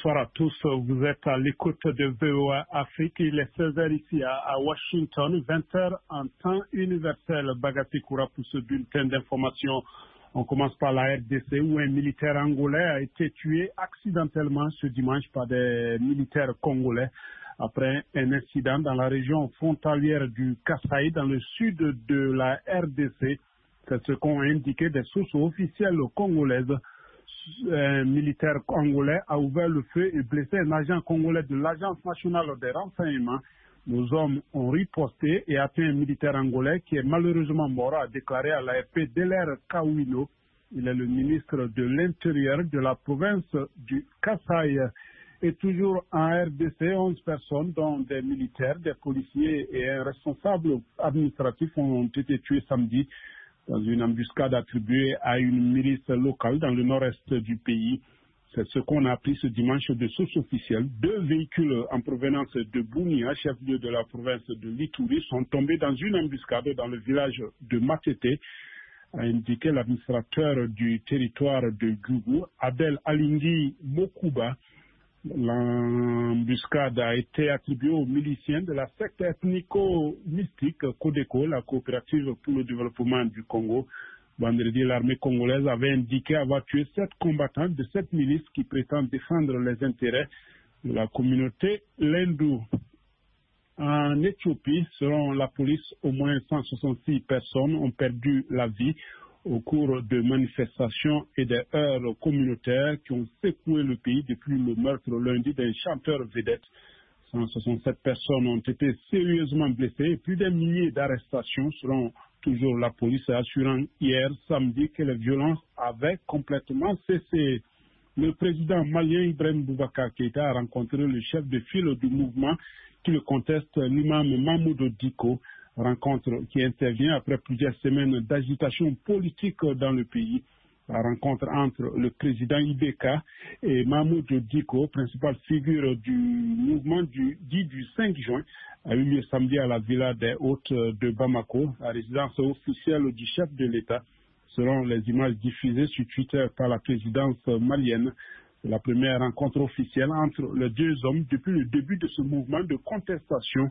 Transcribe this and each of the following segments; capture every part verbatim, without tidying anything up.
Bonsoir à tous, vous êtes à l'écoute de V O A Afrique, il est seize heures ici à, à Washington, vingt heures en temps universel. Bagati Koura pour ce bulletin d'information. On commence par la R D C où un militaire angolais a été tué accidentellement ce dimanche par des militaires congolais après un incident dans la région frontalière du Kasaï dans le sud de la R D C. C'est ce qu'ont indiqué des sources officielles congolaises. Un militaire congolais a ouvert le feu et blessé un agent congolais de l'Agence nationale des renseignements. Nos hommes ont riposté et atteint un militaire angolais qui est malheureusement mort, a déclaré à l'A F P Delaire Kawilo. Il est le ministre de l'Intérieur de la province du Kasaï. Et toujours en R D C, onze personnes, dont des militaires, des policiers et un responsable administratif ont été tués samedi dans une embuscade attribuée à une milice locale dans le nord-est du pays. C'est ce qu'on a appris ce dimanche de sources officielles. Deux véhicules en provenance de Bounia, chef-lieu de la province de l'Ituri, sont tombés dans une embuscade dans le village de Matete, a indiqué l'administrateur du territoire de Gougou, Abel Alingui Mokuba. L'embuscade a été attribuée aux miliciens de la secte ethnico-mystique Codeco, la coopérative pour le développement du Congo. Vendredi, l'armée congolaise avait indiqué avoir tué sept combattants de cette milice qui prétend défendre les intérêts de la communauté Lendu. En Éthiopie, selon la police, au moins cent soixante-six personnes ont perdu la vie au cours de manifestations et des heurts communautaires qui ont secoué le pays depuis le meurtre lundi d'un chanteur vedette. cent soixante-sept personnes ont été sérieusement blessées et plus d'un millier d'arrestations selon toujours la police, assurant hier samedi que les violences avaient complètement cessé. Le président malien Ibrahim Boubacar Keïta a rencontré le chef de file du mouvement qui le conteste, l'imam Mahmoud Diko. Rencontre qui intervient après plusieurs semaines d'agitation politique dans le pays. La rencontre entre le président Ibeka et Mahmoud Diko, principale figure du mouvement du, dit du cinq juin, a eu lieu samedi à la Villa des Hôtes de Bamako, la résidence officielle du chef de l'État, selon les images diffusées sur Twitter par la présidence malienne. C'est la première rencontre officielle entre les deux hommes depuis le début de ce mouvement de contestation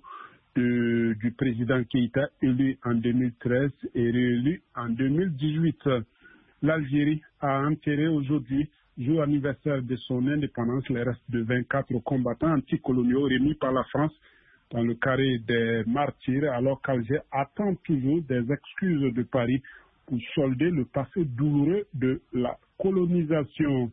De, du président Keïta, élu en deux mille treize et réélu en deux mille dix-huit. L'Algérie a enterré aujourd'hui, jour anniversaire de son indépendance, les restes de vingt-quatre combattants anticoloniaux remis par la France dans le carré des martyrs, alors qu'Alger attend toujours des excuses de Paris pour solder le passé douloureux de la colonisation.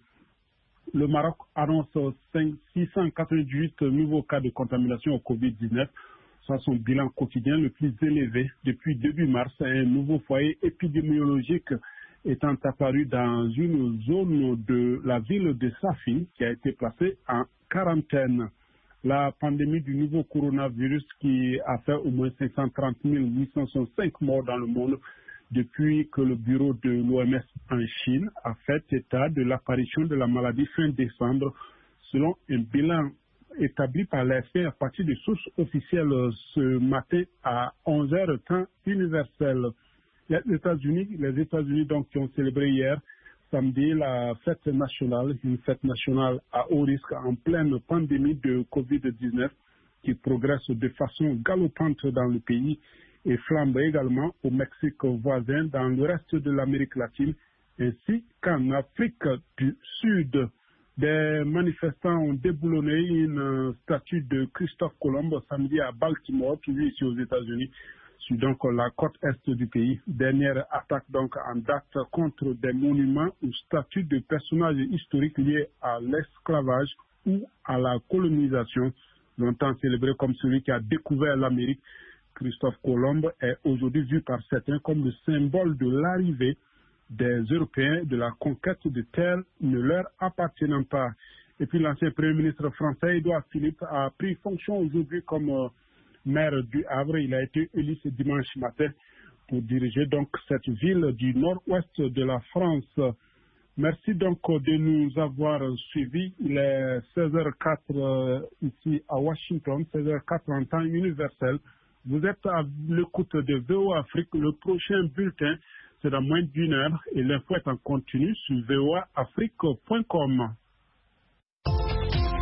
Le Maroc annonce six cent quatre-vingt-dix-huit nouveaux cas de contamination au covid dix-neuf. Soit son bilan quotidien le plus élevé depuis début mars, un nouveau foyer épidémiologique étant apparu dans une zone de la ville de Safi qui a été placée en quarantaine. La pandémie du nouveau coronavirus qui a fait au moins cinq cent trente mille huit cent soixante-cinq morts dans le monde depuis que le bureau de l'O M S en Chine a fait état de l'apparition de la maladie fin décembre, selon un bilan établi par l'A F P à partir de sources officielles ce matin à onze heures temps universel. Les États-Unis, les États-Unis donc qui ont célébré hier samedi la fête nationale, une fête nationale à haut risque en pleine pandémie de covid dix-neuf qui progresse de façon galopante dans le pays et flambe également au Mexique voisin, dans le reste de l'Amérique latine ainsi qu'en Afrique du Sud. Des manifestants ont déboulonné une statue de Christophe Colomb samedi à Baltimore, toujours ici aux États-Unis, sur donc la côte est du pays. Dernière attaque donc en date contre des monuments ou statues de personnages historiques liés à l'esclavage ou à la colonisation, longtemps célébré comme celui qui a découvert l'Amérique. Christophe Colomb est aujourd'hui vu par certains comme le symbole de l'arrivée des Européens de la conquête de terres ne leur appartenant pas. Et puis l'ancien Premier ministre français, Édouard Philippe, a pris fonction aujourd'hui comme euh, maire du Havre. Il a été élu ce dimanche matin pour diriger donc cette ville du nord-ouest de la France. Merci donc de nous avoir suivis. Il est seize heures zéro quatre euh, ici à Washington, seize heures zéro quatre en temps universel. Vous êtes à l'écoute de V O A Afrique. Le prochain bulletin, c'est dans moins d'une heure et l'info est en continu sur v o a afrique point com.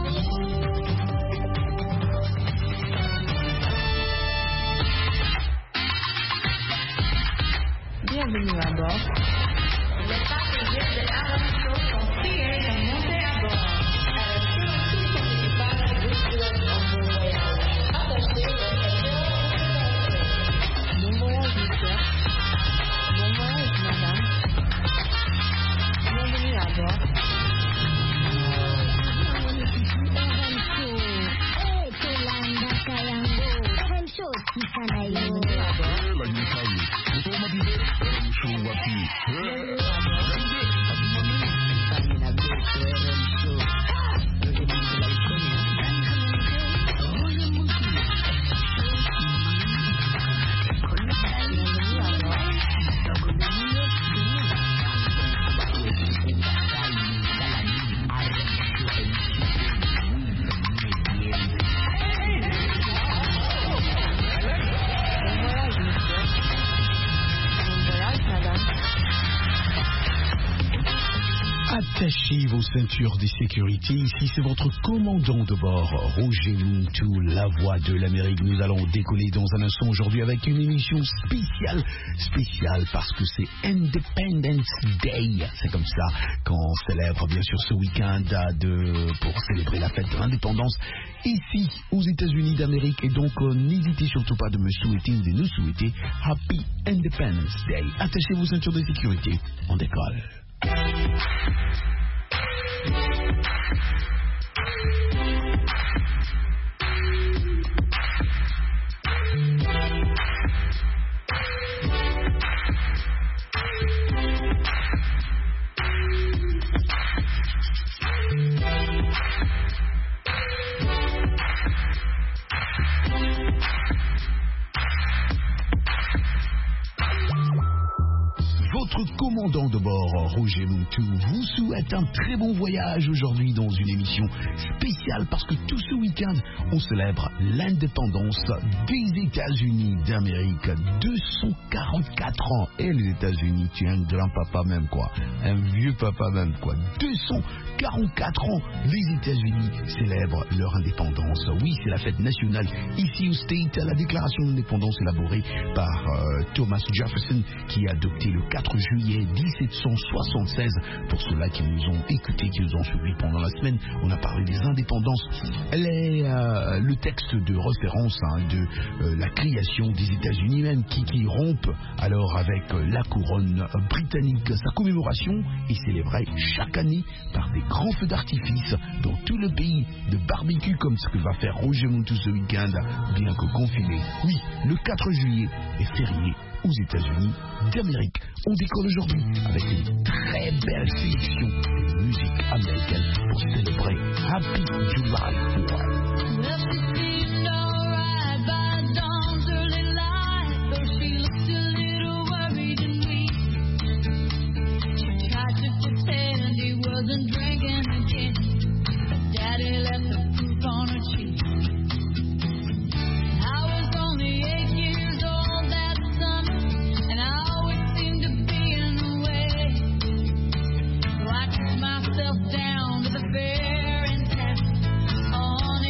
Bienvenue à bord. Les passagers de Aaron Show sont priés de monter à bord. Avec tout son équipage de pilotes en bon voyage. Attachez votre ceinture de sécurité. Bon voyage, monsieur. Bon voyage, madame. Bienvenue à bord. Attachez vos ceintures de sécurité. Ici, c'est votre commandant de bord, Roger Muntu, la voix de l'Amérique. Nous allons décoller dans un instant aujourd'hui avec une émission spéciale. Spéciale parce que c'est Independence Day. C'est comme ça qu'on célèbre, bien sûr, ce week-end de, pour célébrer la fête de l'indépendance ici, aux États-Unis d'Amérique. Et donc, euh, n'hésitez surtout pas de me souhaiter ou de nous souhaiter Happy Independence Day. Attachez vos ceintures de sécurité. On décolle. Votre commandant de bord, Roger Muntu, vous souhaite un très bon voyage aujourd'hui dans une émission spéciale parce que tout ce week-end, on célèbre l'indépendance des États-Unis d'Amérique. deux cent quarante-quatre ans. Et les États-Unis, tu es un grand-papa même, quoi. Un vieux papa même, quoi. deux cent quarante-quatre ans, les États-Unis célèbrent leur indépendance. Oui, c'est la fête nationale ici au State, la déclaration d'indépendance élaborée par euh, Thomas Jefferson qui a adopté le quatre juillet dix-sept cent soixante-seize. Pour ceux-là qui nous ont écoutés, qui nous ont suivis pendant la semaine, on a parlé des indépendances. Elle est euh, le texte de référence hein, de euh, la création des États-Unis même qui, qui rompt alors avec euh, la couronne britannique. Sa commémoration est célébrée chaque année par des grands feux d'artifice dans tout le pays, de barbecue comme ce que va faire Roger Muntu ce week-end, bien que confiné. Oui, le quatre juillet est férié aux États-Unis d'Amérique. On décolle aujourd'hui avec une très belle sélection de musique américaine pour célébrer Happy July fourth. Myself down to the bare and test on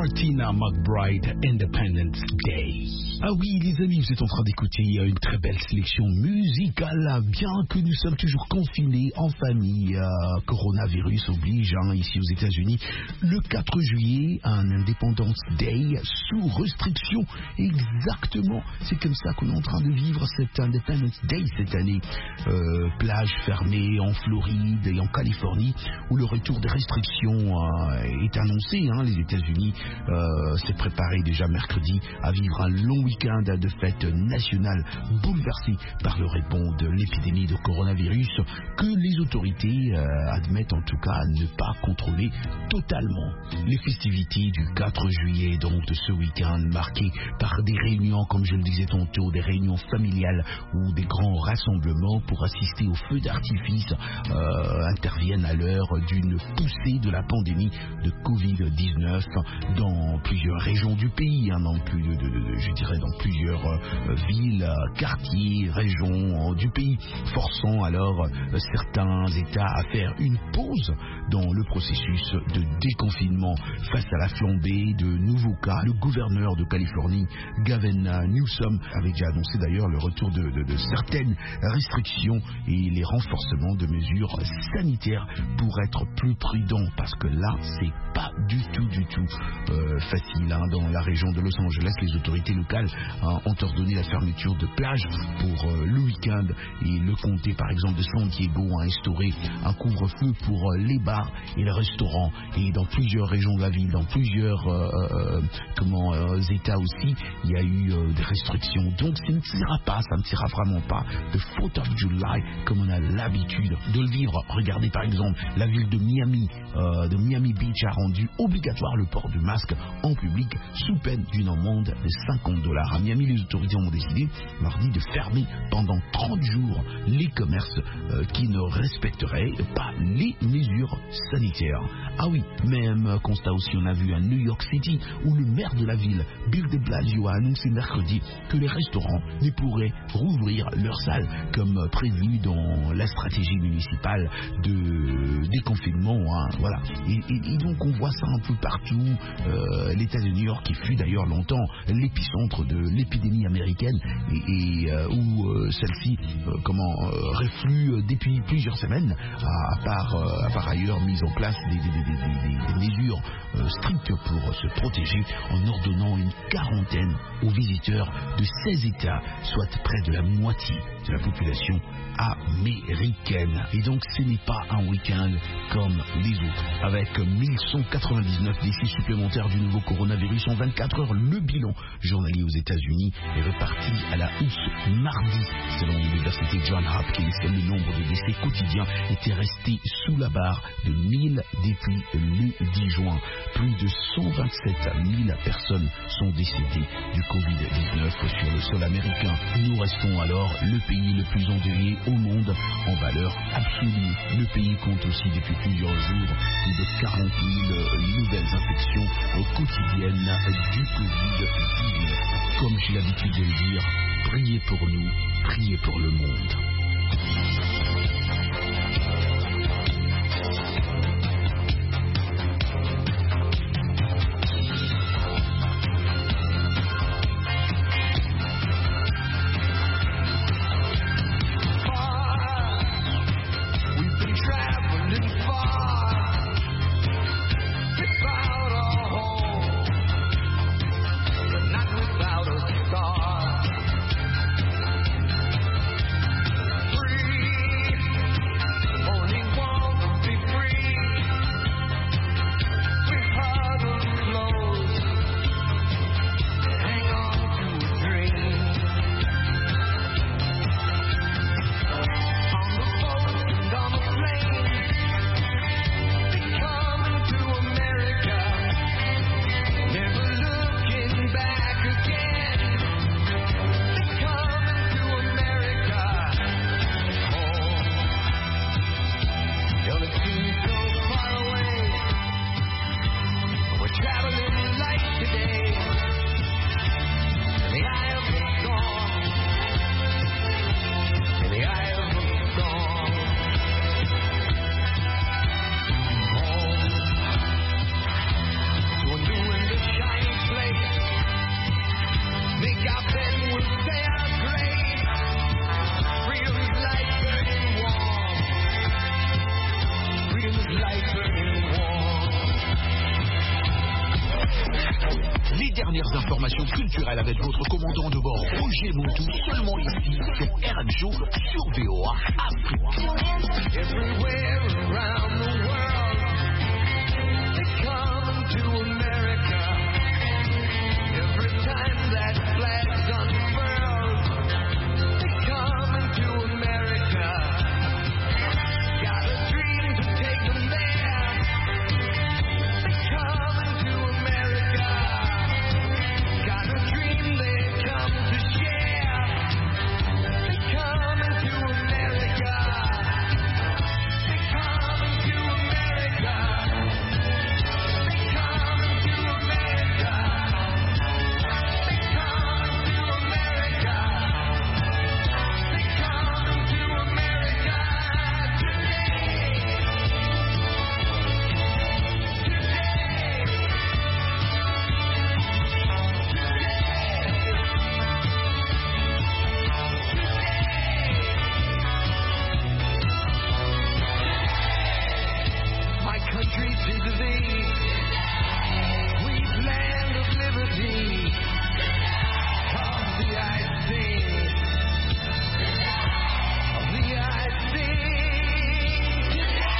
Martina McBride, Independence Day. Ah oui, les amis, vous êtes en train d'écouter une très belle sélection musicale, bien que nous sommes toujours confinés en famille. Euh, coronavirus oblige, hein, ici aux États-Unis. Le quatre juillet, un Independence Day sous restriction. Exactement, c'est comme ça qu'on est en train de vivre cet Independence Day cette année. Euh, plage fermée en Floride et en Californie, où le retour des restrictions euh, est annoncé. Hein. Les États-Unis euh, s'est préparé déjà mercredi à vivre un long week-end de fête nationale bouleversé par le rebond de l'épidémie de coronavirus que les autorités euh, admettent en tout cas ne pas contrôler totalement. Les festivités du quatre juillet, donc de ce week-end, marquées par des réunions, comme je le disais tantôt, des réunions familiales ou des grands rassemblements pour assister aux feux d'artifice, euh, interviennent à l'heure d'une poussée de la pandémie de covid dix-neuf dans plusieurs régions du pays, hein, dans plus de, de, de, je dirais dans plusieurs euh, villes, quartiers, régions euh, du pays, forçant alors euh, certains États à faire une pause dans le processus de déconfinement face à la flambée de nouveaux cas. Le gouverneur de Californie, Gavin Newsom, avait déjà annoncé d'ailleurs le retour de, de, de certaines restrictions et les renforcements de mesures sanitaires pour être plus prudent, parce que là c'est pas du tout du tout euh, facile, hein. Dans la région de Los Angeles, les autorités locales hein, ont ordonné la fermeture de plages pour euh, le week-end, et le comté par exemple de San Diego a instauré un couvre-feu pour euh, les bars et les restaurants, et dans plusieurs régions de la ville, dans plusieurs euh, euh, comment euh, États aussi, il y a eu euh, des restrictions. Donc ça ne tirera pas, ça ne tirera vraiment pas de fourth of July comme on a l'habitude de le vivre. Regardez par exemple la ville de Miami, euh, de Miami Beach a rendu obligatoire le port du masque en public sous peine d'une amende de cinquante dollars. À Miami, les autorités ont décidé mardi de fermer pendant trente jours les commerces euh, qui ne respecteraient pas les mesures sanitaires. Ah oui, même constat aussi on a vu à New York City, où le maire de la ville, Bill de Blasio, a annoncé mercredi que les restaurants ne pourraient rouvrir leurs salles comme prévu dans la stratégie municipale de déconfinement, hein, voilà. Et, et, et donc on voit ça un peu partout. Euh, L'État de New York, qui fut d'ailleurs longtemps l'épicentre de l'épidémie américaine, et, et euh, où euh, celle-ci, euh, comment euh, reflue depuis plusieurs semaines, a, à part euh, a par ailleurs mis en place des, des, des, des, des mesures euh, strictes pour se protéger, en ordonnant une quarantaine aux visiteurs de seize États, soit près de la moitié de la population américaine. Et donc ce n'est pas un week-end comme les autres. Avec mille cent quatre-vingt-dix-neuf décès supplémentaires du nouveau coronavirus en vingt-quatre heures, le bilan journalier aux États-Unis est reparti à la hausse mardi. Selon l'université Johns Hopkins, le nombre de décès quotidiens était resté sous la barre de mille depuis le dix juin. Plus de cent vingt-sept mille personnes sont décédées du covid dix-neuf sur le sol américain. Nous restons alors le pays le plus endeuillé au monde en valeur absolue. Le pays compte aussi depuis plusieurs jours plus de quarante mille nouvelles infections quotidiennes du covid dix-neuf. Comme j'ai l'habitude de le dire, priez pour nous, priez pour le monde. Without a star, free naturel avec votre commandant de bord, Roger Moutou, seulement ici, sur R M Show, sur V O A Afrique. Everywhere around the world, they come to America. Every time that flag's unfurled, they come to America. Got a dream to take them there. They come to America. Got a dream they come to share. They come to America. They come to America. They come to America. They come to America. They come to America today. My country to thee, sweet land of liberty. Of thee I sing, of thee I sing.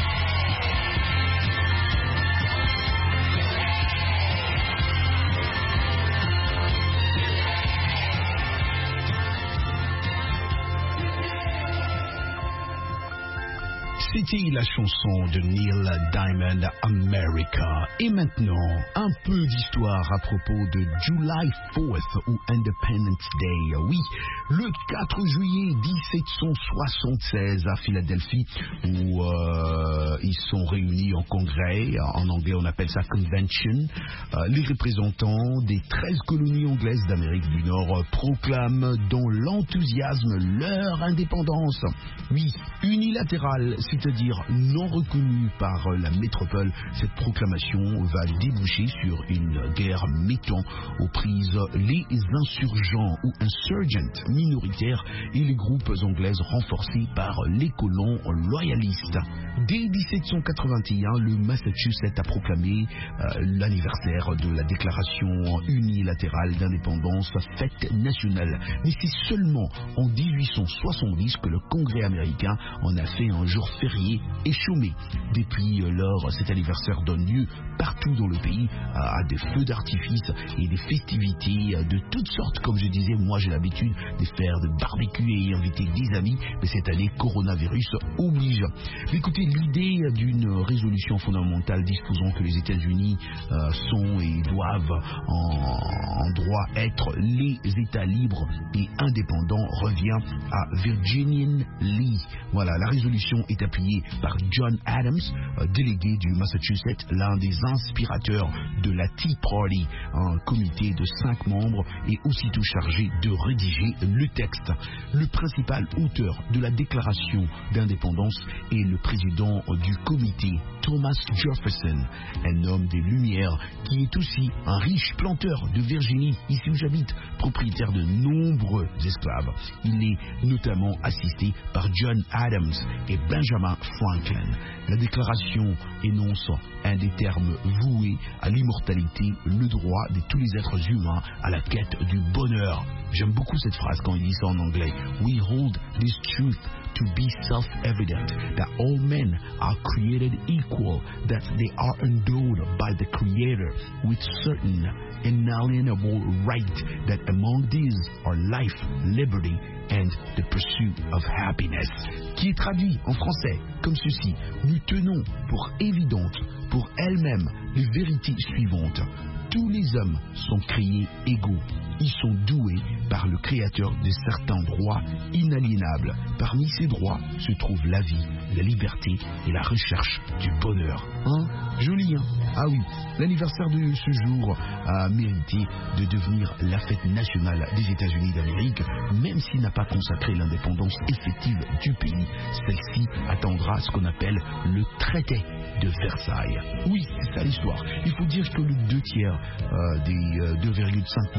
C'était la chanson de Neil Diamond, America. Et maintenant, un peu d'histoire à propos de July fourth ou Independence Day. Oui, le quatre juillet dix-sept cent soixante-seize à Philadelphie, où euh, ils sont réunis en congrès. En anglais, on appelle ça convention. Euh, les représentants des treize colonies anglaises d'Amérique du Nord proclament dans l'enthousiasme leur indépendance. Oui, unilatérale, c'est-à-dire non reconnue par la métropole. Cette proclamation va déboucher sur une guerre mettant aux prises les insurgents ou insurgents minoritaires et les groupes anglaises renforcés par les colons loyalistes. Dès dix-sept cent quatre-vingt-un, le Massachusetts a proclamé euh, l'anniversaire de la déclaration unilatérale d'indépendance, fête nationale. Mais c'est seulement en dix-huit cent soixante-dix que le Congrès américain en a fait un jour férié et chômé. Depuis lors, cet anniversaire donne lieu partout dans le pays à des feux d'artifice et des festivités de toutes sortes. Comme je disais, moi j'ai l'habitude de faire de barbecue et inviter des amis, mais cette année, coronavirus oblige. Mais écoutez, l'idée d'une résolution fondamentale disposant que les États-Unis euh, sont et doivent en, en droit être les États libres et indépendants revient à Virginia Lee. Voilà, la résolution est appuyée par John Adams, euh, délégué du Massachusetts, l'un des inspirateurs de la Tea Party, un comité de cinq membres et aussitôt chargé de rédiger le texte. Le principal auteur de la déclaration d'indépendance est le président du comité, Thomas Jefferson, un homme des Lumières qui est aussi un riche planteur de Virginie, ici où j'habite, propriétaire de nombreux esclaves. Il est notamment assisté par John Adams et Benjamin Franklin. La déclaration énonce un des termes voués à l'immortalité, le droit de tous les êtres humains à la quête du bonheur. J'aime beaucoup cette phrase quand il dit ça en anglais. We hold this truth to be self-evident, that all men are created equal, that they are endowed by the Creator with certain inalienable rights, that among these are life, liberty, and the pursuit of happiness. Qui est traduit en français comme ceci: nous tenons pour évidentes pour elles-mêmes les vérités suivantes. Tous les hommes sont créés égaux. Ils sont doués par le Créateur de certains droits inaliénables. Parmi ces droits se trouvent la vie, la liberté et la recherche du bonheur. Hein? Joli, hein? Ah oui, l'anniversaire de ce jour a mérité de devenir la fête nationale des États-Unis d'Amérique, même s'il n'a pas consacré l'indépendance effective du pays. Celle-ci attendra ce qu'on appelle le traité de Versailles. Oui, c'est ça l'histoire. Il faut dire que le deux tiers euh, des euh, deux virgule cinq millions d'habitants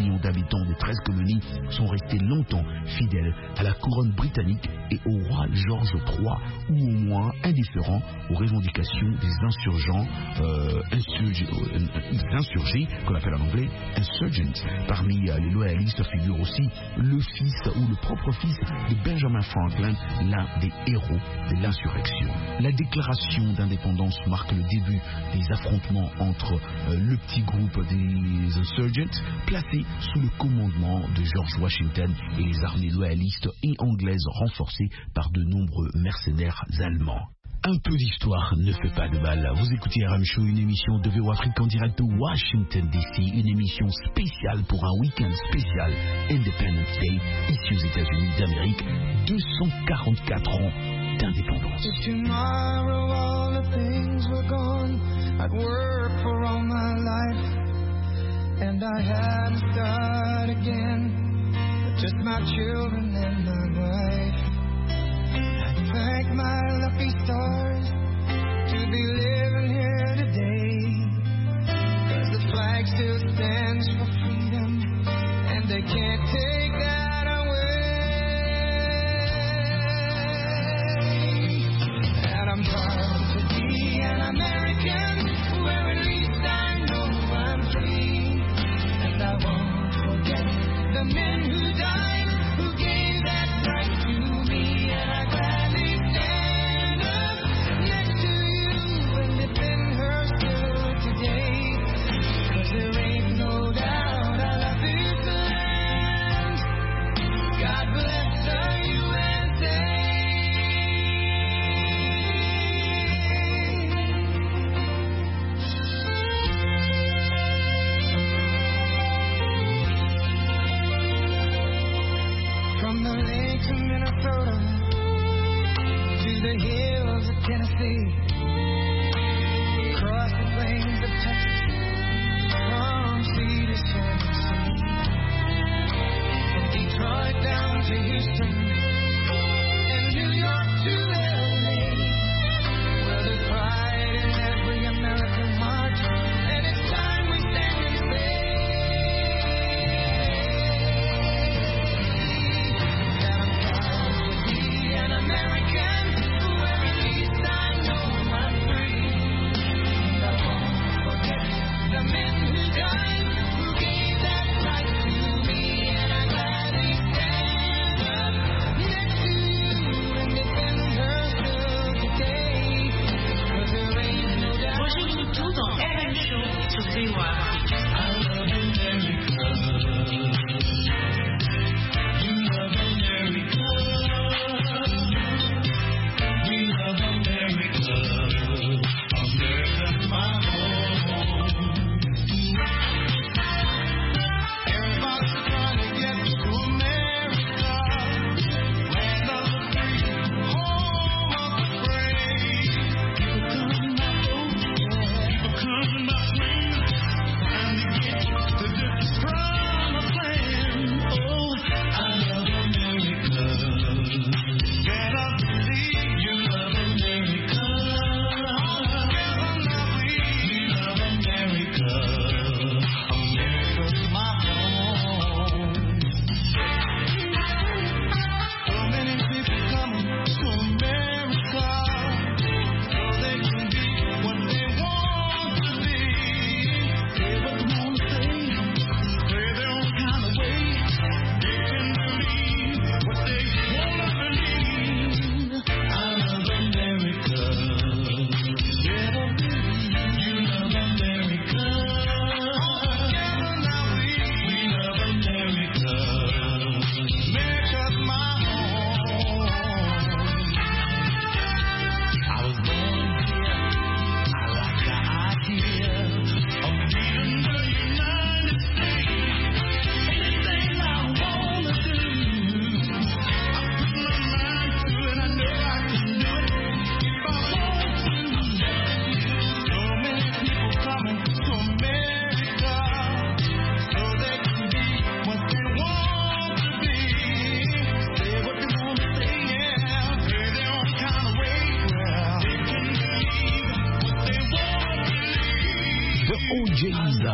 habitants des treize colonies sont restés longtemps fidèles à la couronne britannique et au roi George trois, ou au moins indifférents aux revendications des insurgents, euh, insurg- euh, insurgés, qu'on appelle en anglais insurgents. Parmi euh, les loyalistes figure aussi le fils ou le propre fils de Benjamin Franklin, l'un des héros de l'insurrection. La déclaration d'indépendance marque le début des affrontements entre euh, le petit groupe des insurgents, placé sous le commandement de George Washington, et les armées loyalistes et anglaises renforcées par de nombreux mercenaires allemands. Un peu d'histoire ne fait pas de mal. Vous écoutez R M Show, une émission de V O Afrique en direct de Washington D C, une émission spéciale pour un week-end spécial Independence Day, ici aux États-Unis d'Amérique, deux cent quarante-quatre ans d'indépendance. If tomorrow all the things were gone, I'd work for all my life, and I had to start again with just my children and my wife. I thank my lucky stars to be living here today, 'cause the flag still stands for freedom, and they can't take that away. And I'm proud to be an American, where at least I know I'm free, and I won't forget the men who died, who gave that right to me, and I gladly stand up next to you and defend her still today, 'cause there ain't no doubt I love this land. God bless the U S A. From the lakes of Minnesota to the hills of Tennessee, across the plains of Texas, from sea to shining sea, from Detroit down to Houston, and New York to L A, where there's pride in every American heart, and it's time we stand and say that I'm proud to be an American, where at least I know I'm free, and I won't forget the men who died, who gave that right to me, and I gladly stand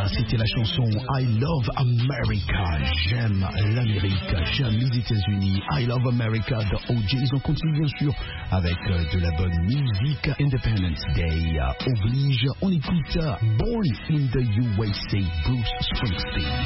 Voilà, c'était la chanson I Love America. J'aime l'Amérique, j'aime les États-Unis. I Love America de O J. On continue bien sûr avec euh, de la bonne musique. Independence Day euh, oblige. On écoute euh, Born in the U S A, Bruce Springsteen.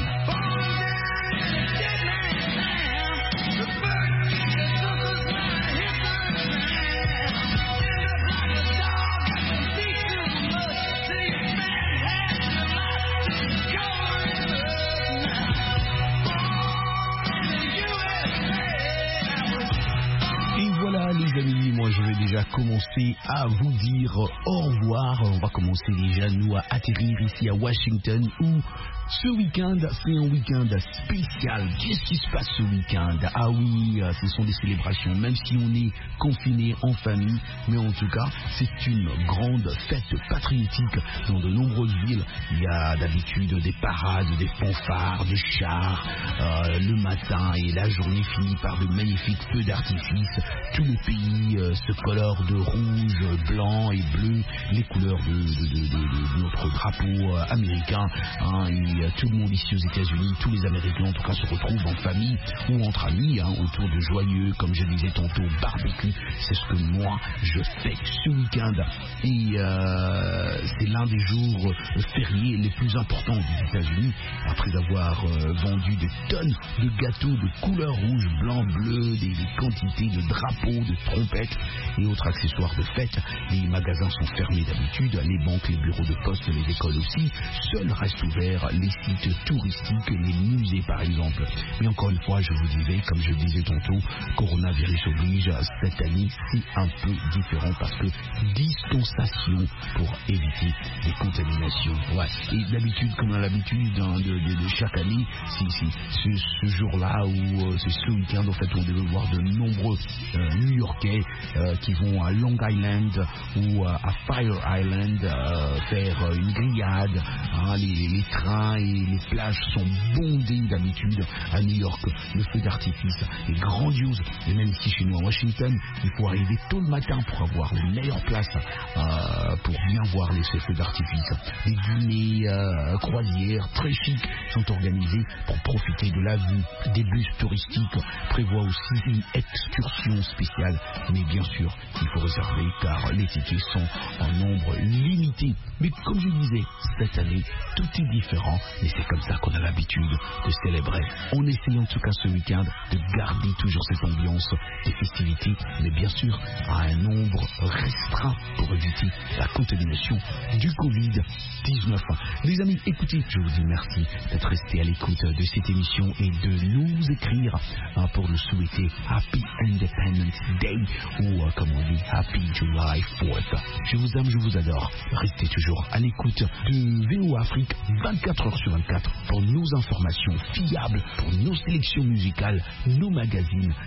Les amis, moi je vais déjà commencer à vous dire au revoir. On va commencer déjà nous à atterrir ici à Washington où ce week-end c'est un week-end spécial. Qu'est-ce qui se passe ce week-end? Ah oui, ce sont des célébrations, même si on est confiné en famille, mais en tout cas c'est une grande fête patriotique dans de nombreuses villes. Il y a d'habitude des parades, des fanfares, des chars euh, le matin et la journée finit par de magnifiques feux d'artifice. Tous les pays euh, se colorent de rouge, blanc et bleu, les couleurs de, de, de, de, de notre drapeau euh, américain. Hein, et euh, tout le monde ici aux États-Unis, tous les Américains en tout cas se retrouvent en famille ou entre amis, hein, autour de joyeux, comme je disais tantôt, barbecue. C'est ce que moi je fais ce week-end. Et euh, c'est l'un des jours fériés les plus importants des États-Unis. Après avoir euh, vendu des tonnes de gâteaux de couleur rouge, blanc, bleu, des, des quantités de drapeaux, de trompettes et autres accessoires de fête. Les magasins sont fermés d'habitude, les banques, les bureaux de poste, les écoles aussi. Seuls restent ouverts les sites touristiques, les musées par exemple. Mais encore une fois, je vous disais, comme je le disais tantôt, coronavirus oblige, cette année c'est un peu différent parce que distanciation pour éviter les contaminations. Ouais. Et d'habitude, comme on a l'habitude hein, de, de, de chaque année, si, si, ce, ce jour-là ou euh, c'est ce week-end en fait on devait voir de nombreux euh, New-Yorkais euh, qui vont à Long Island ou euh, à Fire Island euh, faire euh, une grillade. Hein, les, les trains et les plages sont bondés d'habitude à New York. Le feu d'artifice est grandiose. Et même ici chez nous à Washington, il faut arriver tôt le matin pour avoir les meilleures places euh, pour bien voir les feux d'artifice. Les dîners euh, croisières très chics sont organisés pour profiter de la vue. Des bus touristiques prévoient aussi une excursion spéciale. Mais bien sûr, il faut réserver car les tickets sont en nombre limité. Mais comme je disais, cette année, tout est différent. Et c'est comme ça qu'on a l'habitude de célébrer. On essaye en tout cas ce week-end de garder toujours cette ambiance des festivités, mais bien sûr à un nombre restreint pour éviter la contamination du covid dix-neuf. Les amis, écoutez, je vous dis merci d'être restés à l'écoute de cette émission et de nous écrire hein, pour nous souhaiter Happy Independence Day ou euh, comme on dit Happy July fourth. Je vous aime, je vous adore. Restez toujours à l'écoute de V O Afrique vingt-quatre heures sur vingt-quatre pour nos informations fiables, pour nos sélections musicales, nos magazines